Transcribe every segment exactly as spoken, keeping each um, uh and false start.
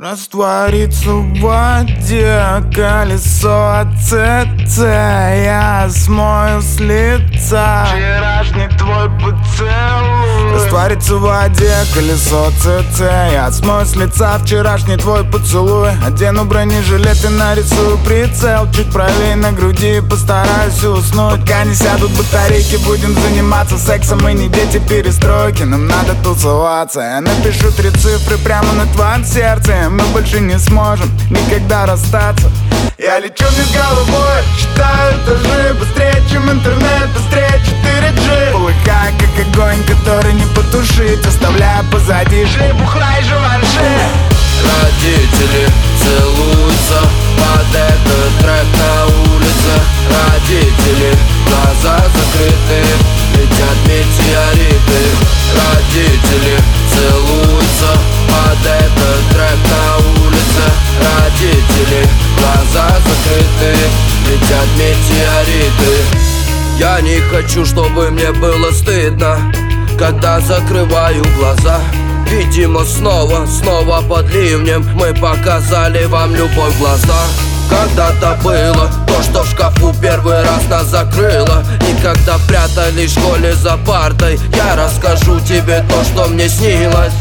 Растворится в воде колесо АЦЦ. Я смою с лица вчерашний твой поцелуй. Растворится в воде колесо АЦЦ. Я смою с лица вчерашний твой поцелуй. Одену бронежилет и нарисую прицел чуть правее на груди, постараюсь уснуть. Пока не сядут батарейки, будем заниматься сексом. Мы не дети перестройки, нам надо тусоваться. Я напишу три цифры прямо на твоем сердце. Мы больше не сможем никогда расстаться. Я лечу вниз головой, считаю этажи. Быстрее, чем интернет, быстрее четыре джи. Полыхая, как огонь, который не потушить, оставляя позади жи, бухла и жванши. Родители целуются под этот трек на улице. Родители, глаза закрыты, летят метеориты. Родители целуются под этот трек на улице. Родители, глаза закрыты, летят метеориты. Я не хочу, чтобы мне было стыдно, когда закрываю глаза. Видимо, снова, снова под ливнем мы показали вам любовь в глаза. Когда-то было то, что в шкафу первый раз нас закрыло. Никогда прятались в школе за партой. Я расскажу тебе то, что мне снилось.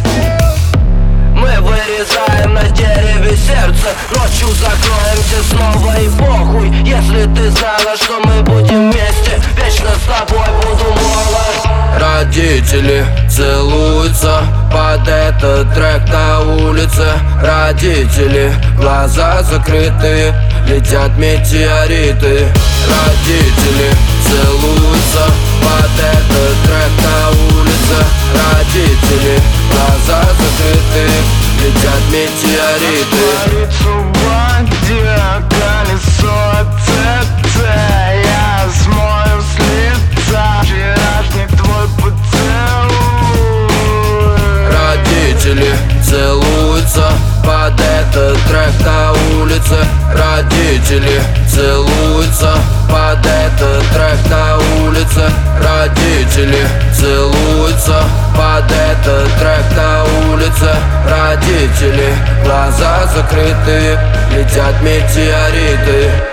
Мы вырезаем на дереве сердце, ночью закроемся снова и похуй. Если ты знала, что мы будем вместе, вечно с тобой буду молод. Родители целуются под этот трек на улице. Родители, глаза закрыты, летят метеориты. Родители целуются под этот трек на улице. Родители, глаза закрыты, летят метеориты. Растворится в воде колесо АЦЦ. Я смою с лица вчерашний твой поцелуй. Родители целуются под этот трек на улице. Родители целуются под этот трек на улице. Родители целуются под этот трек на улице. Родители, глаза закрыты, летят метеориты.